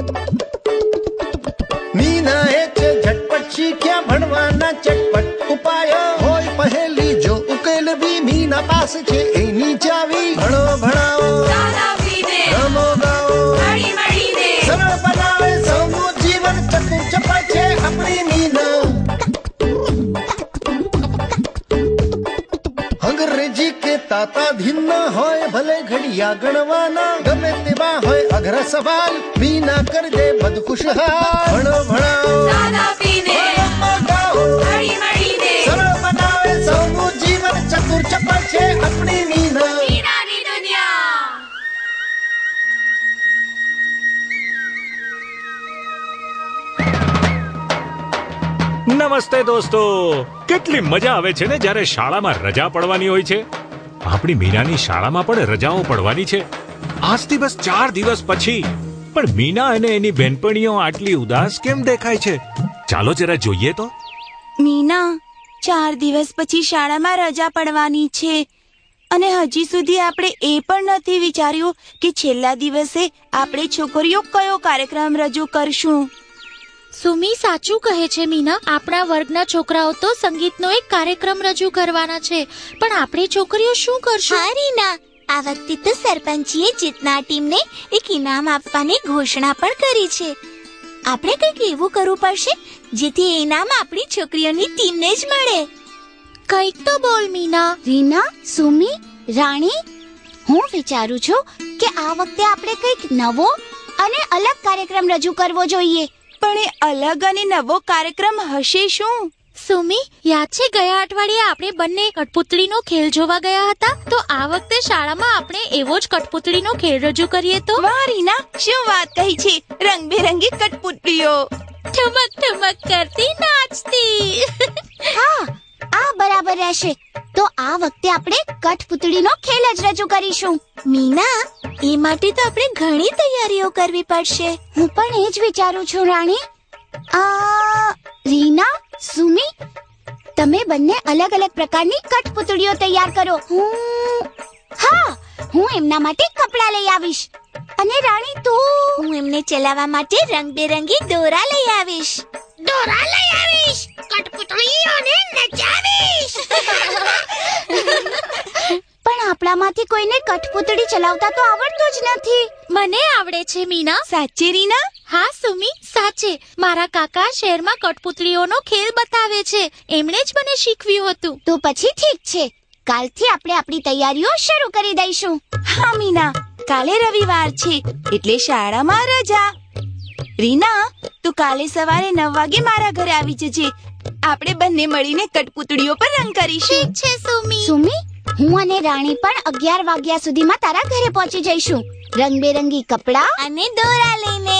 મીનાએ છે ઝટપટ શીખ્યા ભણવાના ચટપટ ઉપાયો. હોય પહેલી જો ઉકેલવી મીના પાસે છે એની ચાવી. ભણો ભણાવો રમો ગાઓ સરળ બનાવે સૌનું જીવન. ચતુર ચપળ છે આપણી મીના. અંગ્રેજી કે તાતા ધીન હોય ભલે ઘડિયા ગણવાના. ગમે તેવા હોય અઘરા સવાલ મીના કરી દે બધ ખુશહાલ. ભણો ભણાવો રમો ગાઓ સરળ બનાવે સૌનું જીવન. ચતુર ચપળ છે આપણી મીના. નમસ્તે દોસ્તો, કેટલી મજા આવે છે ને જ્યારે શાળામાં રજા પડવાની હોય છે. આપણી મીનાની શાળામાં પણ રજાઓ પડવાની છે આજથી બસ 4 દિવસ પછી. પણ મીના અને એની બહેનપણીઓ આટલી ઉદાસ કેમ દેખાય છે? ચાલો જરા જોઈએ તો. મીના, 4 દિવસ પછી શાળામાં રજા પડવાની છે અને હજી સુધી આપણે એ પણ નથી વિચાર્યું કે છેલ્લા દિવસે આપણે છોકરીઓ કયો કાર્યક્રમ રજૂ કરશું. સુમી સાચું કહે છે મીના. આપણા વર્ગના છોકરાઓ તો સંગીતનો એક કાર્યક્રમ રજૂ કરવાના છે, પણ આપણે છોકરીઓ શું કરશું? હા રીના, આ વખતે તો સરપંચીએ જીતનાર ટીમને એક ઇનામ આપવાની ઘોષણા પણ કરી છે. આપણે કંઈક એવું કરવું પડશે જેથી ઇનામ આપણી છોકરીઓની ટીમને જ મળે. કંઈક તો બોલ મીના. રીના, સુમી, રાણી, હું વિચારું છું કે આ વખતે આપણે કંઈક નવો અને અલગ કાર્યક્રમ રજૂ કરવો જોઈએ. પણ એ અલગ અને નવો કાર્યક્રમ હશે શું? સુમી, યાદ છે ગયા અઠવાડિયે આપણે બંને કઠપુતળીનો ખેલ જોવા ગયા હતા? તો આ વખતે શાળામાં આપણે એવો જ કઠપુતળીનો ખેલ રજૂ કરીએ તો? વાહ રીના, શું વાત કહી છે! રંગબેરંગી કઠપુતળીઓ ઠમક ઠમક કરતી નાચતી. હા, આ બરાબર રહેશે. તો આ વખતે આપણે કઠપુતળીનો ખેલ જ રજૂ કરીશું. મીના, એ માટે તો આપણે ઘણી તૈયારીઓ કરવી પડશે. હું પણ એ જ વિચારું છું રાણી. રીના, સુમી, તમે બંને અલગ અલગ પ્રકારની કઠપુતળીઓ તૈયાર કરો. હું એમના માટે કપડાં લઈ આવીશ. અને રાણી, તું? હું એમને ચલાવવા માટે રંગબેરંગી દોરા લઈ આવીશ. કઠપુતળીઓને નચાવીશ. પણ આપણામાંથી કોઈને કઠપુતળી ચલાવતા તો આવડતું જ નથી. મને આવડે છે મીના. સાચે રીના? હા સુમી, સાચે. મારા કાકા શહેરમાં કઠપુતળીઓનો ખેલ બતાવે છે, એમણે જ મને શીખવ્યું હતું. તો પછી ઠીક છે, કાલથી આપણે આપણી તૈયારીઓ શરૂ કરી દઈશું. હા મીના, કાલે રવિવાર છે એટલે શાળામાં રજા. રીના, તું કાલે સવારે 9 વાગે મારા ઘરે આવી જજે. આપણે બંને મળીને કઠપુતળીઓ પર રંગ કરીશું. ઠીક છે સુમી. સુમી, હું અને રાણી પણ 11 વાગ્યા સુધીમાં તારા ઘરે પહોંચી જઈશું, રંગબેરંગી કપડાં અને દોરા લઈને.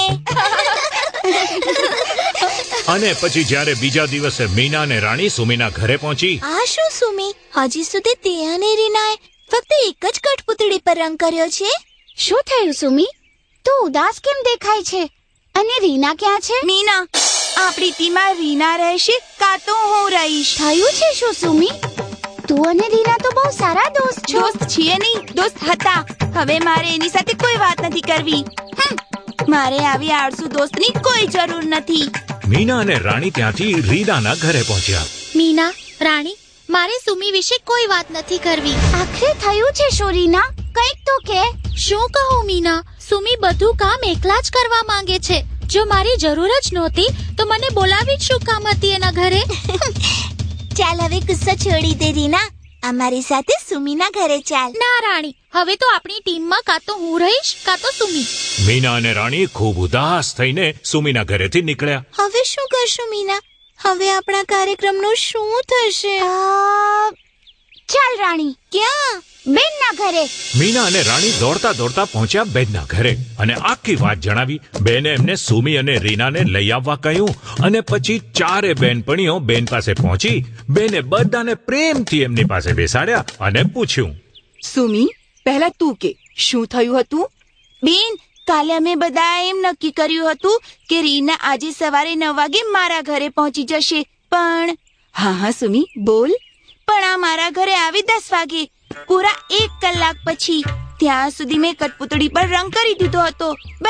અને પછી જ્યારે બીજા દિવસે મીના અને રાણી સુમીના ઘરે પહોંચી. આ શું સુમી, હજી સુધી તે અને રીનાએ ફક્ત એક જ કઠપુતળી પર રંગ કર્યો છે. શું થયું સુમી? તું ઉદાસ કેમ દેખાય છે? અને રીના ક્યાં છે? મીના, આપણી ટીમમાં રીના રહેશે કાં તો હું રહીશ. થયું છે શું સુમી? તું અને રીના તો બહુ સારા દોસ્ત છો. દોસ્ત છીએ નહીં, દોસ્ત હતા. હવે મારે એની સાથે કોઈ વાત નથી કરવી. મારે આવી આળસુ દોસ્તની કોઈ જરૂર નથી. મીના અને રાણી ત્યાંથી રીનાના ઘરે પહોંચ્યા. મીના, રાણી, મારે સુમી વિશે કોઈ વાત નથી કરવી. આખરે થયું છે શું રીના? કંઈક તો કે. શું કહું મીના, સુમી બધું કામ એકલા જ કરવા માંગે છે. જો મારી જરૂર જ નહોતી તો મને બોલાવી જ શું કામ હતી એના ઘરે? ચાલ હવે ગુસ્સો છોડી દે રીના, અમારી સાથે સુમીના ઘરે ચાલ. ના રાણી, હવે તો આપણી ટીમમાં કાં તો હું રહીશ કાં તો સુમી. મીના અને રાણી ખૂબ ઉદાસ થઈને સુમીના ઘરેથી નીકળ્યા. હવે શું કરશું મીના? હવે આપણા કાર્યક્રમનું શું થશે? ચાલ રાણી. ક્યાં? બેનના ઘરે. મીના અને રાણી દોડતા દોડતા પહોંચ્યા બેનના ઘરે અને આખી વાત જણાવી. બેને એમને સુમી અને રીનાને લઈ આવવા કહ્યું અને પછી 4 બહેનપણીઓ બેન પાસે પહોંચી. બેને બધાને પ્રેમથી એમની પાસે બેસાડ્યા અને પૂછ્યું, સુમી, પહેલા તું કે શું થયું હતું? બેન, કાલે અમે બધા એમ નક્કી કર્યું હતું કે રીના આજે સવારે 9 વાગે મારા ઘરે પહોંચી જશે, પણ હા સુમી બોલ. પણ આ મારા ઘરે આવી 10 વાગે, પૂરા 1 કલાક પછી. ત્યાં સુધી મેં કઠપુતળી પર રંગ કરી દીધો હતો. બસ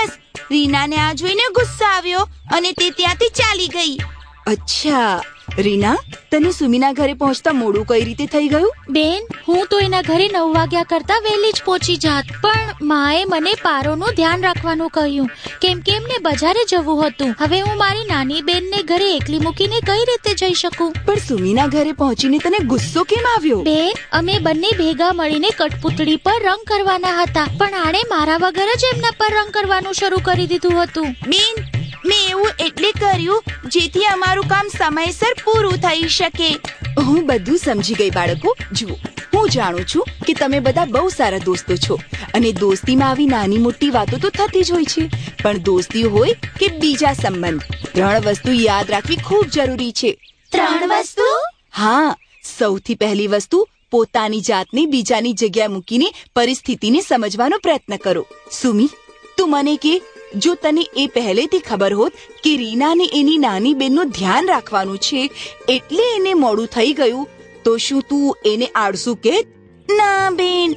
રીનાને આ જોઈને ગુસ્સો આવ્યો અને તે ત્યાંથી ચાલી ગઈ. અચ્છા રીના, તને સુમીના ઘરે પહોંચતા મોડું કઈ રીતે થઈ ગયું? બેન, હું તો એના ઘરે 9 વાગ્યા કરતા વહેલી જ પહોંચી જાત, પણ માએ મને પારોનું ધ્યાન રાખવાનું કહ્યું કેમ કે એમને બજારે જવું હતું. હવે હું મારી નાની બેનને ઘરે એકલી મૂકીને કઈ રીતે જઈ શકું? પણ સુમીના ઘરે પહોંચીને તને ગુસ્સો કેમ આવ્યો? બેન, અમે બંને ભેગા મળીને કઠપુતળી પર રંગ કરવાના હતા, પણ આણે મારા વગર જ એમના પર રંગ કરવાનું શરૂ કરી દીધું હતું. બેન, મેં એવું એટલે કર્યું જેથી અમારું કામ સમયસર પૂરું થઈ શકે. હું બધું સમજી ગઈ બાળકો. જુઓ, હું જાણું છું કે તમે બધા બહુ સારા દોસ્તો છો અને દોસ્તીમાં આવી નાની મોટી વાતો તો થતી જ હોય છે, પણ દોસ્તી હોય કે બીજા સંબંધ, 3 વસ્તુ યાદ રાખવી ખૂબ જરૂરી છે. 3 વસ્તુ? હા, સૌથી પહેલી વસ્તુ, પોતાની જાતને બીજાની જગ્યાએ મૂકીને પરિસ્થિતિને સમજવાનો પ્રયત્ન કરો. સુમી, તું મને કે, જો તને એ પહેલેથી ખબર હોત કે રીનાને એની નાની બેનનું ધ્યાન રાખવાનું છે એટલે એને મોડું થઈ ગયું, તો શું તું એને આળસુ કહેત? ના બેન.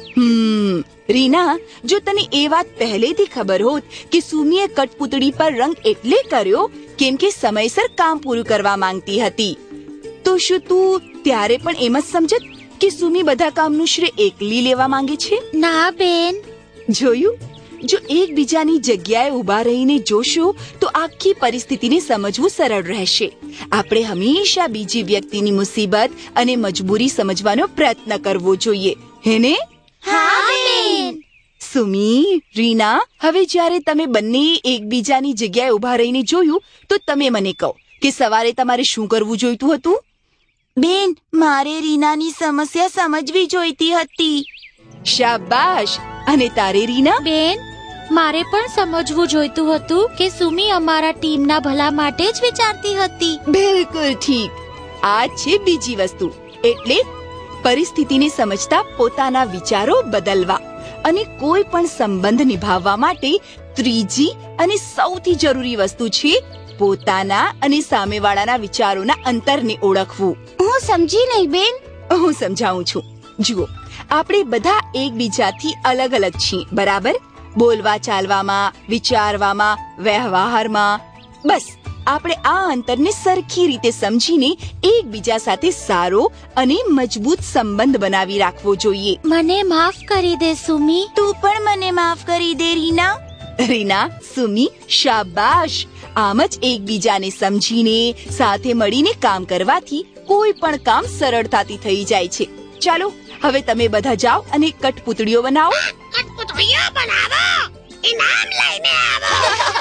રીના, જો તને એ વાત પહેલેથી ખબર હોત કે સુમીએ કઠપુતળી પર રંગ એટલે કર્યો કેમ કે સમયસર કામ પૂરું કરવા માંગતી હતી, તો શું તું ત્યારે પણ એમ જ સમજત કે સુમી બધા કામનું શ્રેય એકલી લેવા માંગે છે? ના બેન. જોયું? જો એકબીજાની જગ્યાએ ઊભા રહીને જોશું તો આખી પરિસ્થિતિને સમજવું સરળ રહેશે. આપણે હંમેશા બીજી વ્યક્તિની મુસીબત અને મજબૂરી સમજવાનો પ્રયત્ન કરવો જોઈએ, હેને? હા બેન. સુમી, રીના, હવે જ્યારે તમે બંને એકબીજાની જગ્યાએ ઊભા રહીને જોયું તો તમે મને કહો કે સવારે તમારે શું કરવું જોઈતું હતું? બેન, મારે રીનાની સમસ્યા સમજવી જોઈતી હતી. શાબાશ. અને તારે રીના? બેન, મારે પણ સમજવું જોઈતું હતું કે સુમી અમારા ટીમના ભલા માટે જ વિચારતી હતી. બિલકુલ ઠીક. આ છે બીજી વસ્તુ, એટલે પરિસ્થિતિને સમજતા પોતાના વિચારો બદલવા. અને કોઈ પણ સંબંધ નિભાવવા માટે ત્રીજી અને સૌથી જરૂરી વસ્તુ છે પોતાના અને સામેવાળાના વિચારોના અંતરને ઓળખવું. હું સમજી નહીં બેન. હું સમજાવું છું. જુઓ, આપણે બધા એકબીજાથી અલગ અલગ છીએ, બરાબર? બોલવા ચાલવામાં, વિચારવામાં, વ્યવહારમાં. બસ આપણે આ અંતરને સરખી રીતે સમજીને એકબીજા સાથે સારો અને મજબૂત સંબંધ બનાવી રાખવો જોઈએ. મને માફ કરી દે સુમી. તું પણ મને માફ કરી દે રીના. રીના, સુમી, શાબાશ. આમ જ એકબીજાને સમજીને સાથે મળીને કામ કરવાથી કોઈ પણ કામ સરળતાથી થઈ જાય છે. ચાલો, હવે તમે બધા જાઓ અને કઠપુતળીઓ બનાવો. કઠપુતળીઓ બનાવો, ઇનામ લઈને આવો.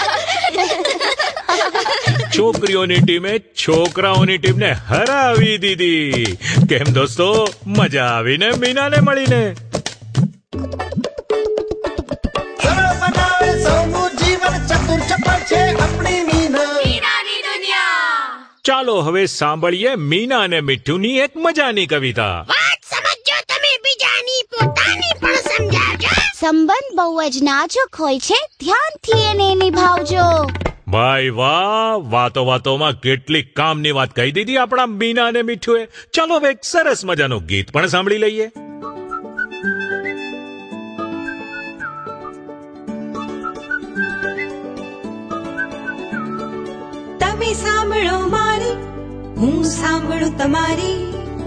છોકરીઓની ટીમે છોકરાઓની ટીમને હરાવી દીધી. કેમ દોસ્તો, મજા આવીને મીનાને મળીને? સરળ બનાવે સૌનું જીવન, ચતુર ચપળ છે આપણી મીના. મીનાની દુનિયા. ચાલો હવે સાંભળીએ મીના અને મીઠુની એક મજાની કવિતા. વાત સમજો તમે બીજાની, પોતાની પણ સમજાવજો. સંબંધ બહુ જ નાજુક હોય છે, ધ્યાનથી એને નિભાવજો. ભાઈ વાહ, વાતો વાતોમાં કેટલી કામની વાત કહી દીધી આપણા મીના અને મીઠુએ. ચાલો હવે એક સરસ મજાનું ગીત પણ સાંભળી લઈએ. તમે સાંભળો મારી, હું સાંભળું તમારી.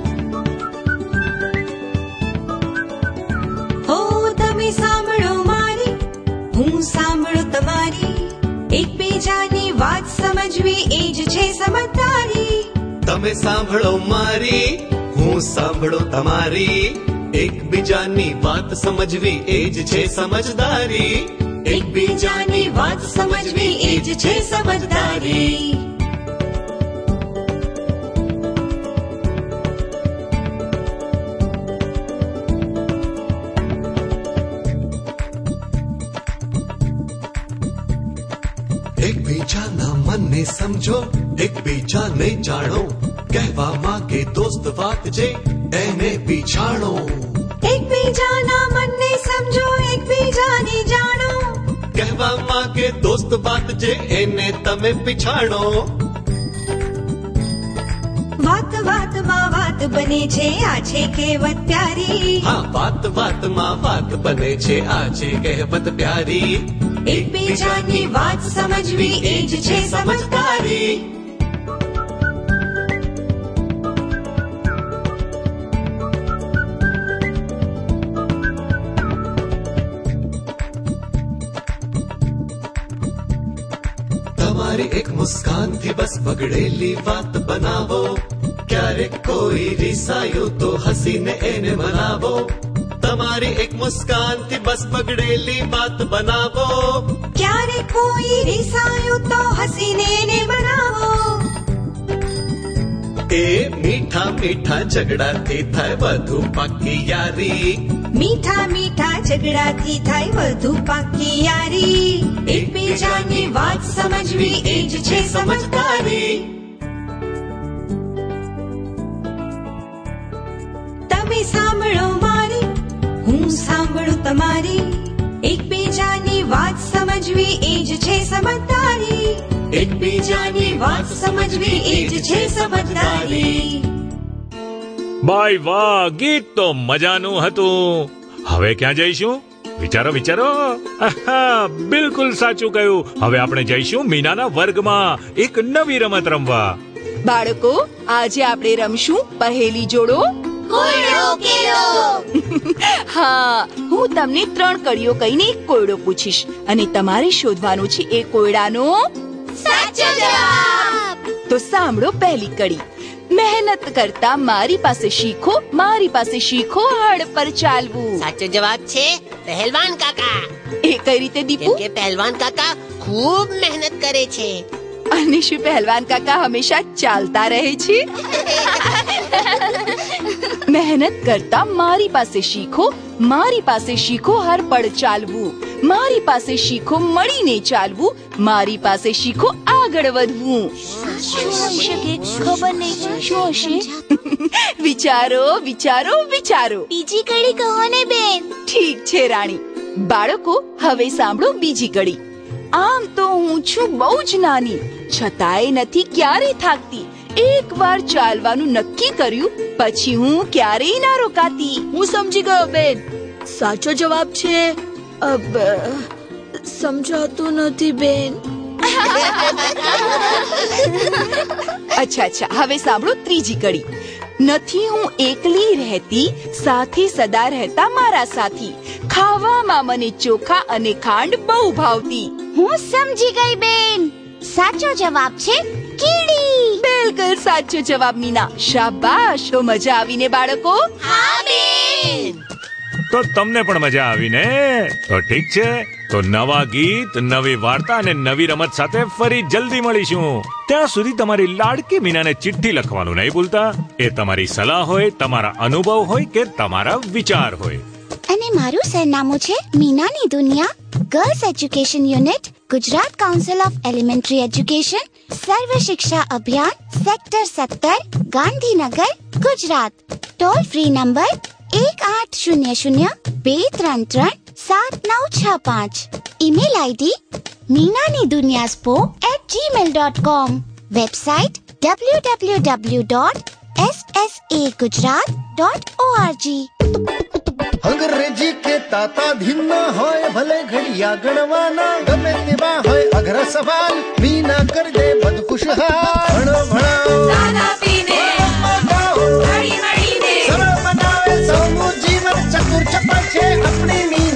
હો તમે સાંભળો મારી, હું સાંભળું તમારી. એકબીજાની વાત સમજવી એ જ છે સમજદારી. તમે સાંભળો મારી, હું સાંભળું તમારી. એકબીજાની વાત સમજવી એ જ છે સમજદારી. એકબીજાની વાત સમજવી એ જ છે સમજદારી. એકબીજાના મનને સમજો, એકબીજાને જાણો. કહેવા માંગે દોસ્ત વાત જે એને પીછાણો. એકબીજાના મનને સમજો, એકબીજાને જાણો. કહેવા માંગે દોસ્ત વાત જે એને તમે પીછાણો. વાત વાતમાં વાત બને છે, આ છે કહેવત પ્યારી. હા, વાત વાતમાં વાત બને છે, આ છે કહેવત પ્યારી. એકબીજાની વાત સમજવી એ જ છે સમજદારી. તમારી એક મુસ્કાનથી બસ બગડેલી વાત બનાવો. ક્યારેક કોઈ રીસાયું તો હસીને એને મનાવો. તમારી એક મુસ્કાનથી બસ બગડેલી વાત બનાવો. ક્યારેક કોઈ રીસાયું તો હસીને એને બનાવો. એ મીઠા મીઠા ઝઘડાથી થાય વધુ પાકી યારી. મીઠા મીઠા ઝઘડાથી થાય વધુ પાકી યારી. એકબીજાની વાત સમજવી એ જ છે સમજદારી. તમે સાંભળો મારી, હું સાંભળું તમારી. એકબીજાની વાત સમજવી એ જ છે સમજદારી. એકબીજાની વાત સમજવી એ જ છે સમજદારી. બાય વાહ, ગીત તો મજાનું હતું. હવે ક્યાં જઈશું? વિચારો વિચારો. આહા, બિલકુલ સાચું કહ્યું. હવે આપણે જઈશું મીનાના વર્ગમાં એક નવી રમત રમવા. બાળકો, આજે આપણે રમશું પહેલી જોડો. હા, હું તમને 3 કડીઓ કહીને એક કોયડો પૂછીશ અને તમારે શોધવાનું છે એ કોયડાનો સાચો જવાબ. તો સાંભળો પહેલી કડી. મહેનત કરતા મારી પાસે શીખો, મારી પાસે શીખો હળ પર ચાલવું. સાચો જવાબ છે પહેલવાન કાકા. એ કઈ રીતે દીપુ? કે પહેલવાન કાકા ખૂબ મહેનત કરે છે. અને શું પહેલવાન કાકા હંમેશા ચાલતા રહે છે? મહેનત કરતા મારી પાસે શીખો, મારી પાસે શીખો હર પળ ચાલવું. મારી પાસે શીખો મળીને ચાલવું. મારી પાસે શીખો આગળ વધવું. શું હોઈ શકે? ખબર નહીં. શું હશે? વિચારો વિચારો વિચારો. બીજી કડી કહો ને બેન. ઠીક છે રાણી. બાળકો, હવે સાંભળો બીજી કડી. આમ તો હું છું બહુ જ નાની, છતાંય નથી ક્યારે થાકતી. એકવાર ચાલવાનું નક્કી કર્યું પછી હું ક્યારેય ના રોકાતી. હું સમજી ગયો બેન. સાચો જવાબ છે સમજાતું નથી બેન. અચ્છા, હવે સાંભળો ત્રીજી કડી. નથી હું એકલી રહેતી, સાથે સદા રહેતા મારા સાથી. ખાવામાં મને ચોખા અને ખાંડ બહુ ભાવતી. હું સમજી ગઈ બેન. સાચો જવાબ છે કીડી. બિલકુલ સાચો જવાબ મીના. શાબાશ. તો મજા આવીને બાળકો? હા બેન. તો તમને પણ મજા આવી ને? તો ઠીક છે. તો નવા ગીત, નવી વાર્તા અને નવી રમત સાથે ફરી જલ્દી મળીશું. ત્યાં સુધી તમારી લાડકી મીનાને ચિઠ્ઠી લખવાનું નહીં ભૂલતા. એ તમારી સલાહ હોય, તમારા અનુભવ હોય કે તમારા વિચાર હોય. અને મારું સરનામું છે મીનાની દુનિયા, girls education unit, Gujarat council of elementary education, Sarva Shiksha Abhiyan, sector 17, Gandhinagar, Gujarat. Toll free number 1800-233-7965. Email ID meenaniduniyaspo@gmail.com. Website www.ssagujarat.org. અંગ્રેજી કે તાતા ધીમા હોય ભલે ઘડિયા ગણવાના, ગમે તેવા હોય અઘર સવાલ, મીના કર દે બધ ખુશહાલ. ભણો ભણાવો દાદા પીને ભણાવો, ઘડી મળીને સરળ બનાવે સૌનું જીવન. ચતુર ચપળ છે આપણી મીના.